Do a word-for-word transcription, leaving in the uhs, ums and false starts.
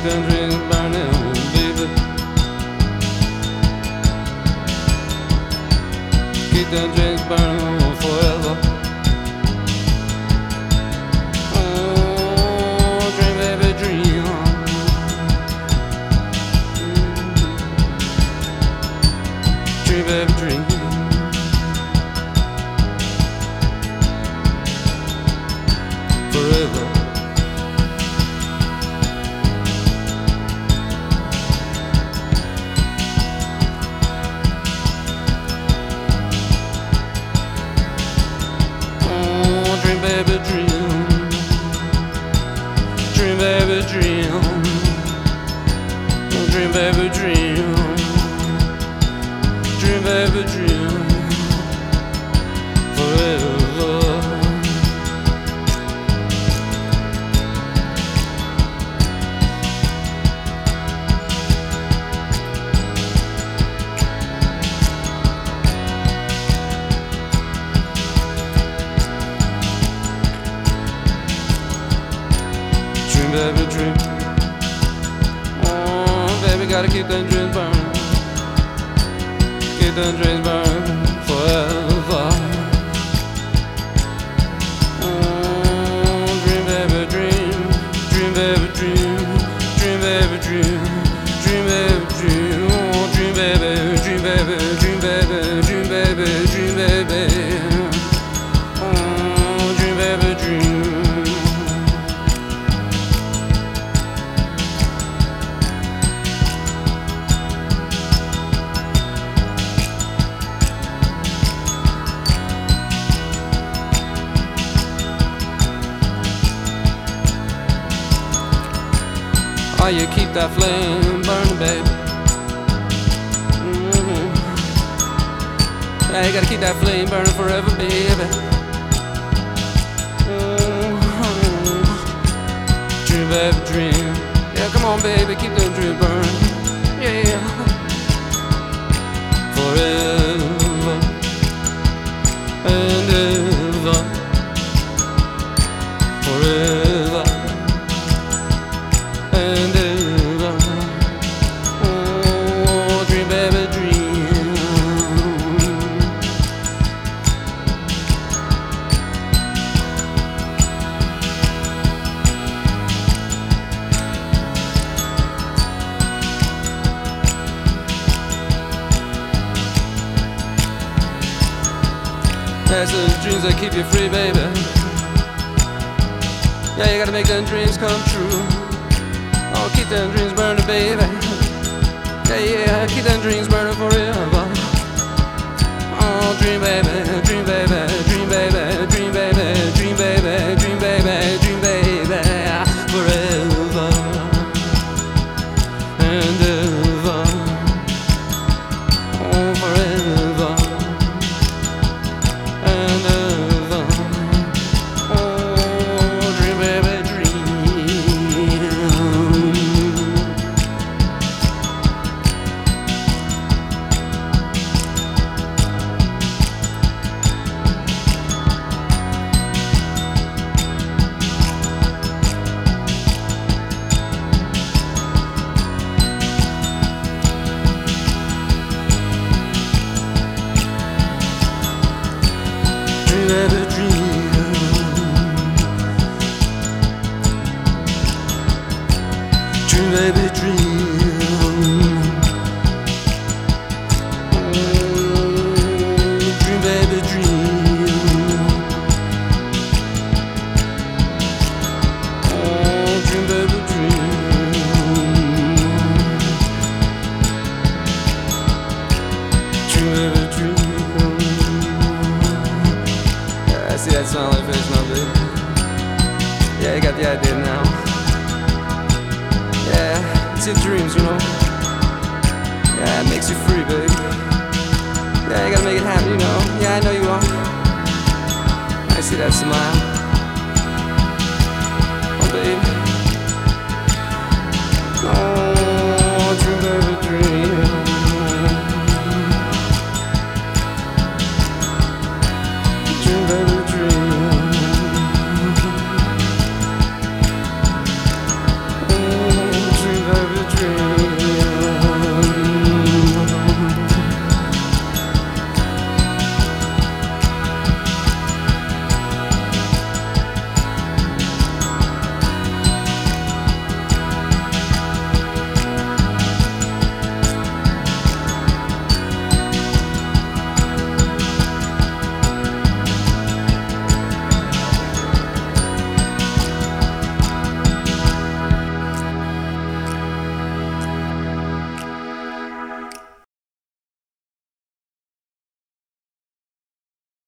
them dreams burning, baby. Keep them dreams burning forever. Oh, dream, baby, dream. Dream, baby, dream. Forever. Baby, dream. Dream, baby, dream. Dream, baby, dream. Dream, baby, dream. Forever. Baby, dream. Oh, baby, gotta keep them dreams burning. Keep them dreams burning forever. Oh, dream, baby, dream. Dream, baby, dream. Dream, baby, dream. Dream, baby, dream. Oh, dream, baby, dream, baby, dream, baby, dream, baby, dream, baby. Oh, dream, baby, dream. Oh, you keep that flame burning, babe. Mm-hmm. Yeah, you gotta keep that flame burning forever, baby. Mm-hmm. Dream, baby, dream. Yeah, come on, baby, keep them dreams burning. Yeah, forever and ever. Forever. And ever. Oh, dream, baby, dream. That's the dreams that keep you free, baby. Yeah, you gotta make them dreams come true. Oh, keep them dreams burning, baby. Yeah, yeah, keep them dreams burning forever. Oh, dream, baby, dream, baby, dream, baby, dream, baby, dream, baby, dream, baby, dream, baby, forever and ever. Oh, forever and ever. Oh, dream, baby, dream. Dream, baby, dream. Dream, baby, dream. Dream, baby, dream. Oh, dream, baby, dream. Dream, baby, dream. I see that smile on your face now, baby. Yeah, you got the idea now. Yeah, it's in dreams, you know. Yeah, it makes you free, baby. Yeah, you gotta make it happen, you know. Yeah, I know you are. I see that smile.